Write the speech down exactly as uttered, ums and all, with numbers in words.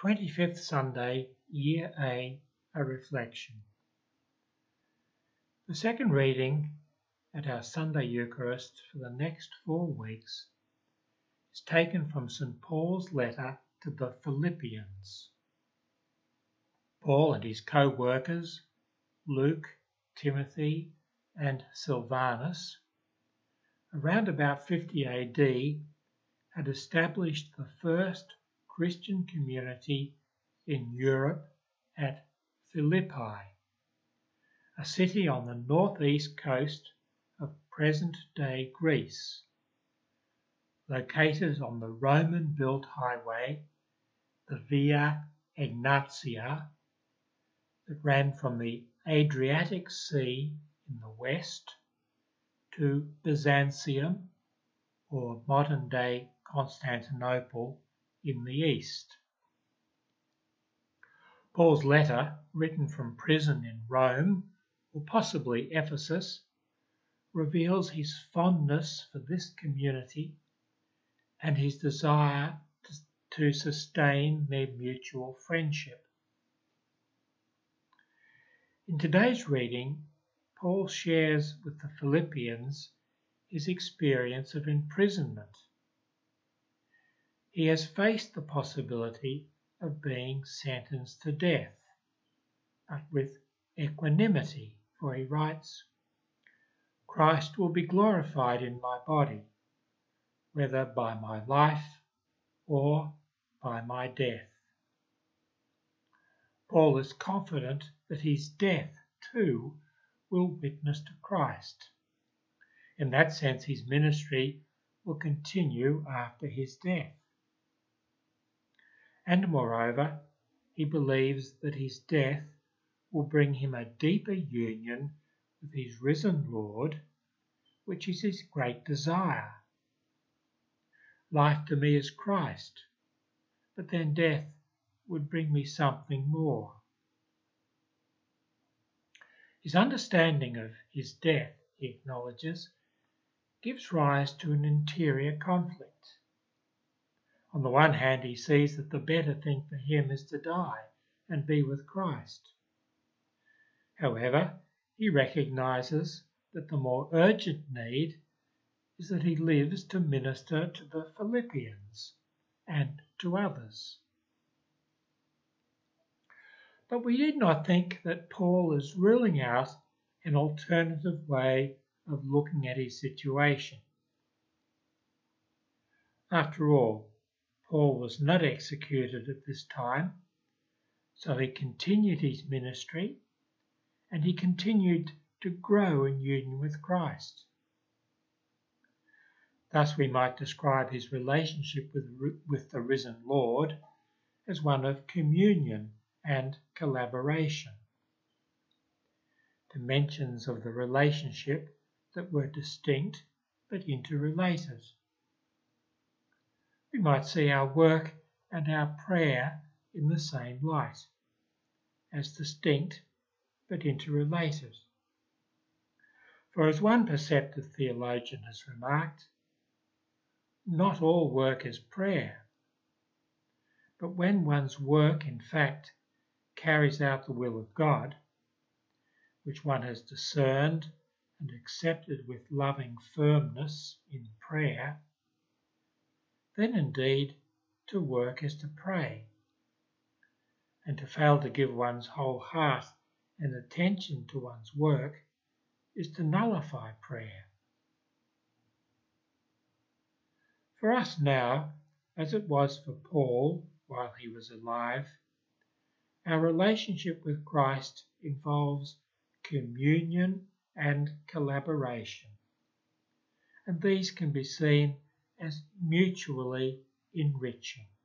twenty-fifth Sunday, Year A, a reflection. The second reading at our Sunday Eucharist for the next four weeks is taken from Saint Paul's letter to the Philippians. Paul and his co-workers, Luke, Timothy and Silvanus, around about fifty A D, had established the first Christian community in Europe at Philippi, a city on the northeast coast of present-day Greece, located on the Roman-built highway, the Via Egnatia, that ran from the Adriatic Sea in the west to Byzantium, or modern-day Constantinople, in the east. Paul's letter, written from prison in Rome, or possibly Ephesus, reveals his fondness for this community and his desire to, to sustain their mutual friendship. In today's reading, Paul shares with the Philippians his experience of imprisonment. He has faced the possibility of being sentenced to death, but with equanimity, for he writes, "Christ will be glorified in my body, whether by my life or by my death." Paul is confident that his death, too, will witness to Christ. In that sense, his ministry will continue after his death. And moreover, he believes that his death will bring him a deeper union with his risen Lord, which is his great desire. Life to me is Christ, but then death would bring me something more. His understanding of his death, he acknowledges, gives rise to an interior conflict. On the one hand, he sees that the better thing for him is to die and be with Christ. However, he recognises that the more urgent need is that he lives to minister to the Philippians and to others. But we need not think that Paul is ruling out an alternative way of looking at his situation. After all, Paul was not executed at this time, so he continued his ministry and he continued to grow in union with Christ. Thus we might describe his relationship with, with the risen Lord as one of communion and collaboration. Dimensions of the relationship that were distinct but interrelated. We might see our work and our prayer in the same light, as distinct but interrelated. For as one perceptive theologian has remarked, not all work is prayer, but when one's work in fact carries out the will of God, which one has discerned and accepted with loving firmness in prayer, then indeed to work is to pray, and to fail to give one's whole heart and attention to one's work is to nullify prayer. For us now, as it was for Paul while he was alive, our relationship with Christ involves communion and collaboration, and these can be seen as mutually enriching.